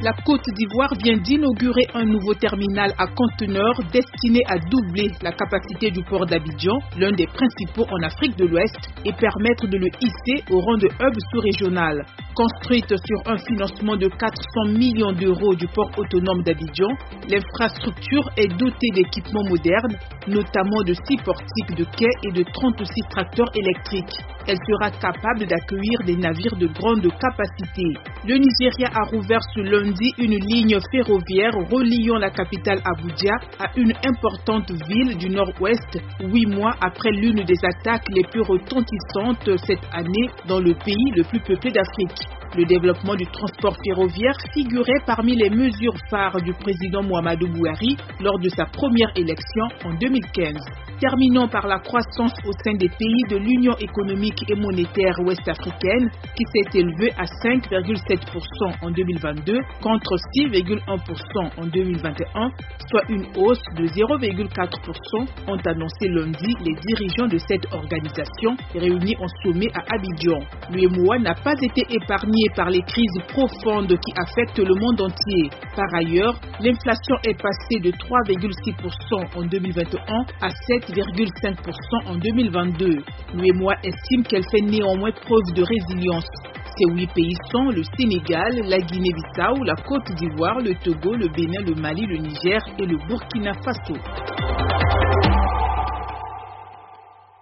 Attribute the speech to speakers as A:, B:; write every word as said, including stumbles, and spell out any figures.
A: La Côte d'Ivoire vient d'inaugurer un nouveau terminal à conteneurs destiné à doubler la capacité du port d'Abidjan, l'un des principaux en Afrique de l'Ouest, et permettre de le hisser au rang de hub sous-régional. Construite sur un financement de quatre cents millions d'euros du port autonome d'Abidjan, l'infrastructure est dotée d'équipements modernes, notamment de six portiques de quai et de trente-six tracteurs électriques. Elle sera capable d'accueillir des navires de grande capacité. Le Nigeria a rouvert ce lundi une ligne ferroviaire reliant la capitale Abuja à une importante ville du nord-ouest, huit mois après l'une des attaques les plus retentissantes cette année dans le pays le plus peuplé d'Afrique. Le développement du transport ferroviaire figurait parmi les mesures phares du président Muhammadu Buhari lors de sa première élection en deux mille quinze. Terminons par la croissance au sein des pays de l'Union économique et monétaire ouest-africaine qui s'est élevée à cinq virgule sept pour cent en deux mille vingt-deux contre six virgule un pour cent en deux mille vingt et un, soit une hausse de zéro virgule quatre pour cent, ont annoncé lundi les dirigeants de cette organisation réunis en sommet à Abidjan. L'U E M O A n'a pas été épargné par les crises profondes qui affectent le monde entier. Par ailleurs, l'inflation est passée de trois virgule six pour cent en deux mille vingt et un à sept virgule cinq pour cent en deux mille vingt-deux. L'U E M O A estime qu'elle fait néanmoins preuve de résilience. Ces huit pays sont le Sénégal, la Guinée-Bissau, la Côte d'Ivoire, le Togo, le Bénin, le Mali, le Niger et le Burkina Faso.